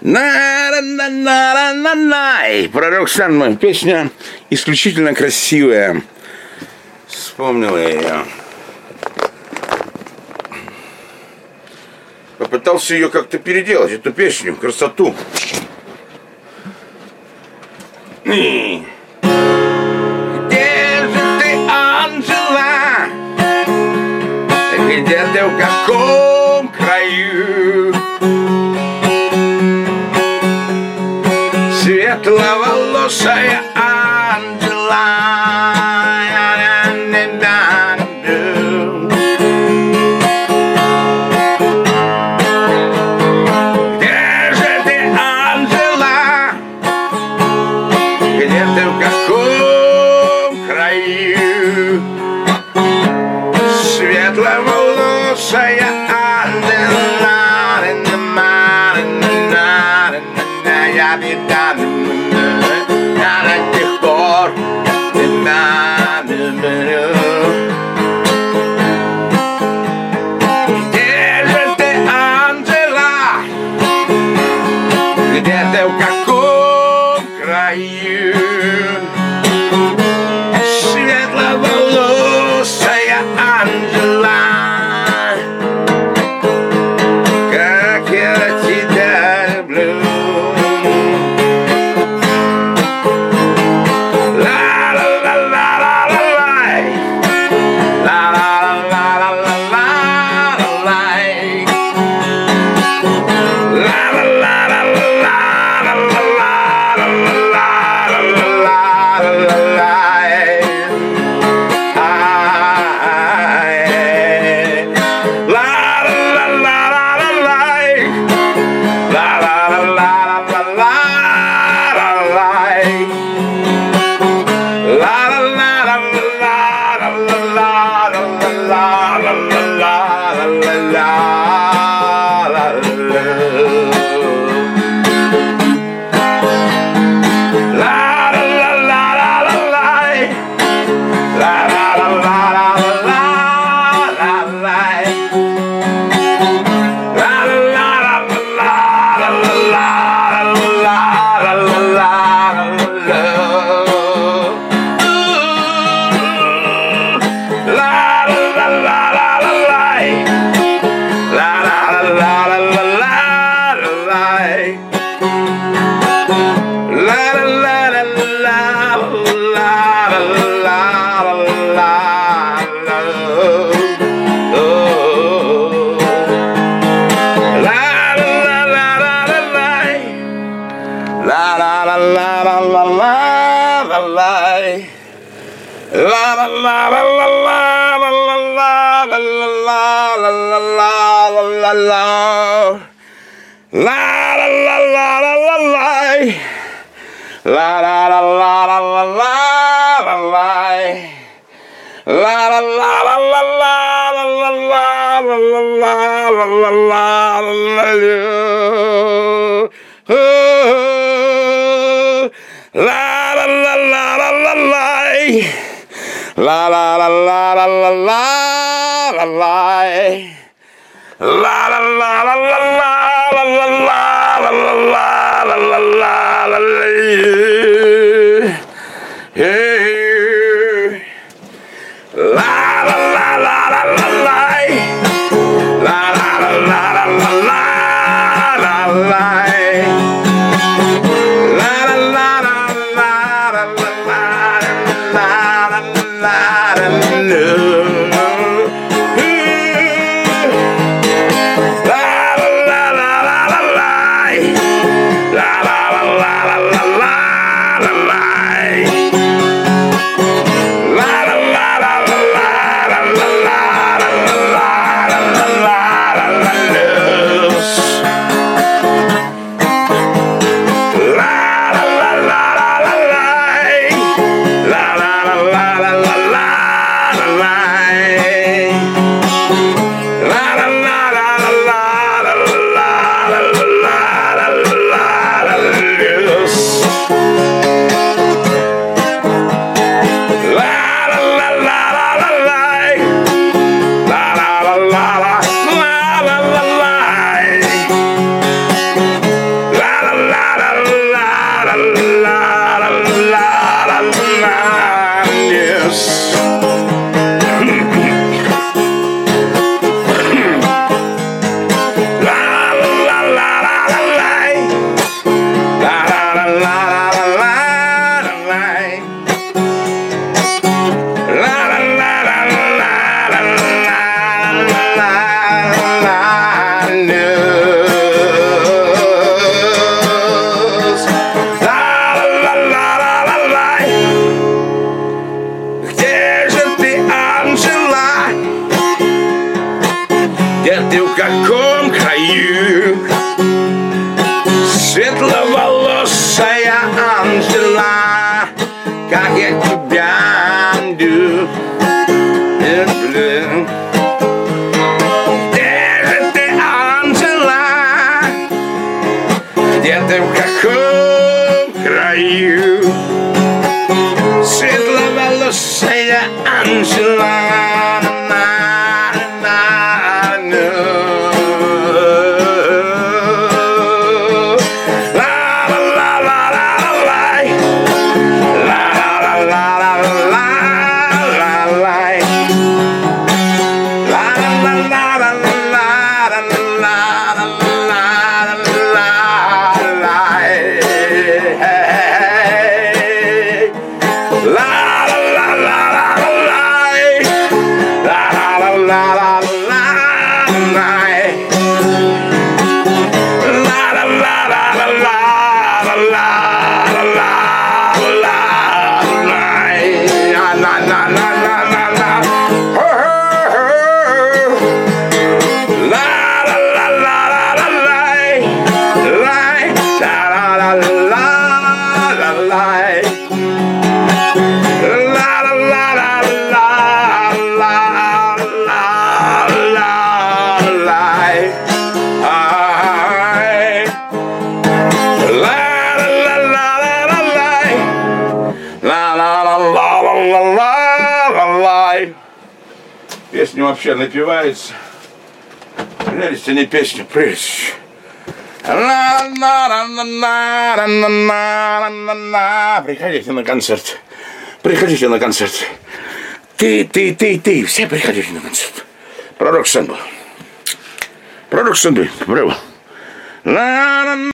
На-на-на-на-на-на. Пророк Сан, песня исключительно красивая. Вспомнил я ее. Попытался ее как-то переделать, эту песню, красоту. Где же ты, Анжела? Где ты, в каком краю? Светловолосая Анжела. Где же ты, Анжела? Где ты, в каком краю? Светловолосая Анжела. Я беда до тех пор. Где же ты, Анжела? Где ты, в каком краю? Светловолосая Анжела. Как я тебя люблю. где ты, в каком краю? Светловолосая Анжела. Песня вообще напевается. Прелесть, а не песня, прелесть. Приходите на концерт. Приходите на концерт. Ты. Все приходите на концерт. Пророк Сэн был. Браво.